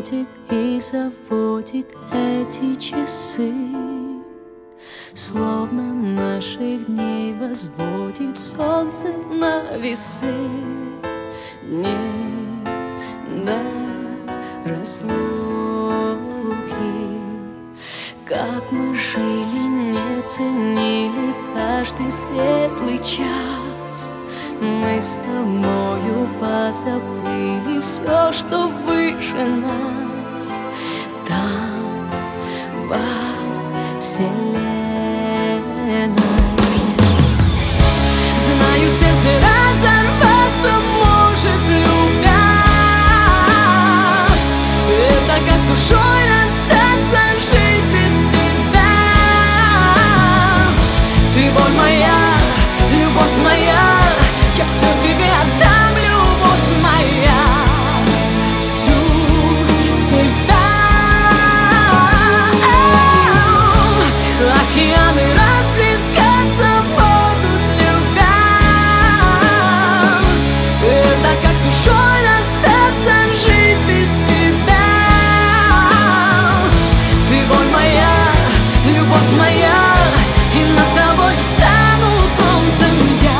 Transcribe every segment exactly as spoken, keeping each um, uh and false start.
приходит и заводит эти часы, словно наших дней возводит солнце на весы. Дней до разлуки, как мы жили, не ценили каждый светлый час. Мы с тобою позабыли все, что выше нас. Там, во вселенной, знаю, сердце разорваться может, любя. Это как с душой расстаться, жить без тебя. Ты боль моя, любовь моя, я все тебе отдам, любовь моя, всю себя. Океаны расплескаться будут, любя. Это как с душой расстаться, жить без тебя. Ты боль моя, любовь моя, и над тобой стану солнцем я.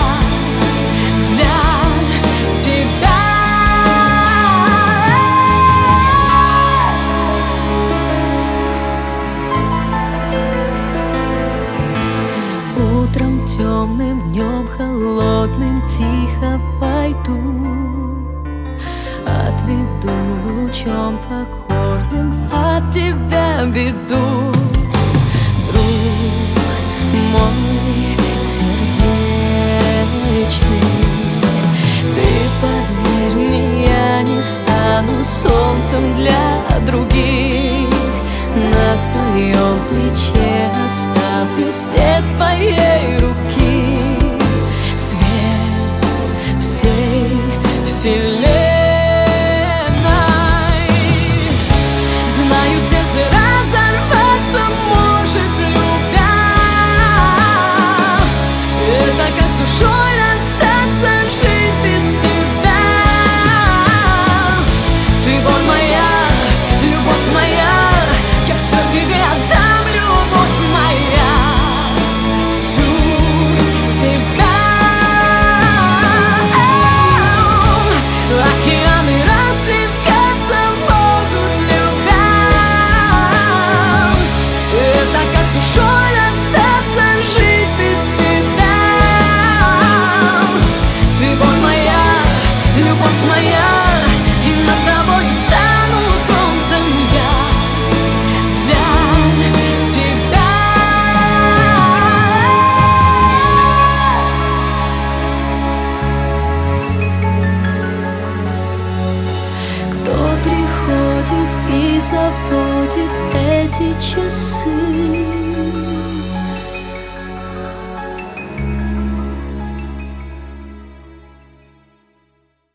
Утром темным, днем холодным тихо войду, отведу лучом покорным от тебя беду. Друг мой сердечный, ты поверь мне, я не стану солнцем для других. На твоем плече оставлю след своей руки, свет всей вселенной. Знаю, сердце разорваться может, любя. Это как с душой расстаться, жить без тебя. Ты боль моя, любовь моя, я все тебе отдам, любовь моя, всю себя. Океаны расплескаться будут, любя. Это как с душой расстаться, жить без тебя. Ты боль моя, любовь моя, и над тобой стану солнцем я. И заводит эти часы,